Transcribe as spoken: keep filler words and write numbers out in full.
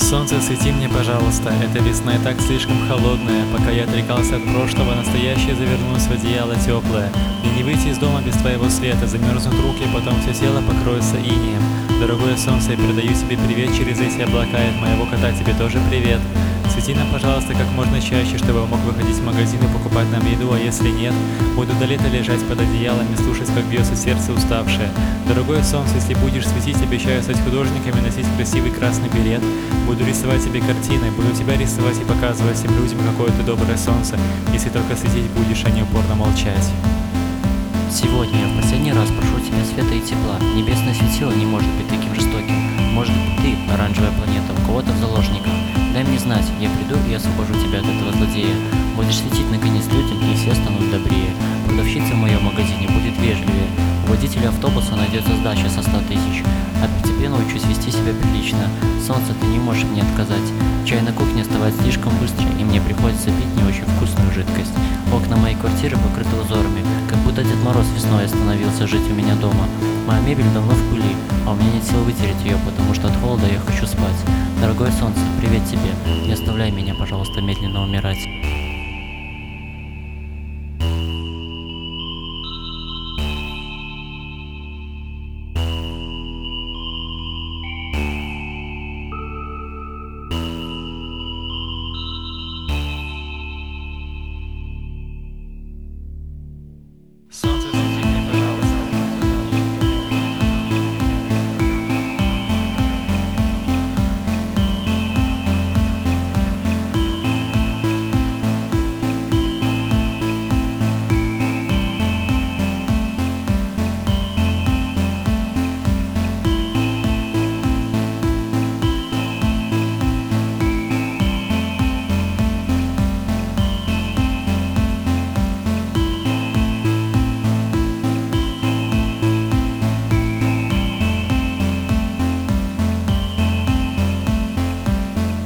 Солнце, свети мне, пожалуйста, эта весна и так слишком холодная. Пока я отрекался от прошлого, настоящее завернулось в одеяло теплое. Мне не выйти из дома без твоего света, замерзнут руки, потом все тело покроется инеем. Дорогое солнце, я передаю тебе привет через эти облака, и от моего кота тебе тоже привет. Свети нам, пожалуйста, как можно чаще, чтобы я мог выходить в магазин и покупать нам еду, а если нет, буду до лета лежать под одеялом и слушать, как бьется сердце уставшее. Дорогое солнце, если будешь светить, обещаю стать художником и носить красивый красный берет. Буду рисовать тебе картины, буду тебя рисовать и показывать всем людям, какое ты доброе солнце, если только светить будешь, а не упорно молчать. Сегодня я в последний раз прошу тебя света и тепла. Небесное светило не может быть таким жестоким. Может быть ты, оранжевая планета, у кого-то в заложниках. Дай мне знать, я приду и освобожу тебя от этого злодея. Будешь светить наконец людям, и все станут добрее. Продавщица в моем магазине будет вежливее. У водителя автобуса найдется сдача со ста тысяч. А тебе научусь вести себя прилично. Солнце, ты не можешь мне отказать. Чай на кухне остывает слишком быстро, и мне приходится пить не очень вкусную жидкость. Окна моей квартиры покрыты узорами, как будто Дед Мороз весной остановился жить у меня дома. Моя мебель давно в пыли, а у меня нет сил вытереть ее, потому что от холода я хочу спать. Дорогое солнце, привет тебе. Не оставляй меня, пожалуйста, медленно умирать.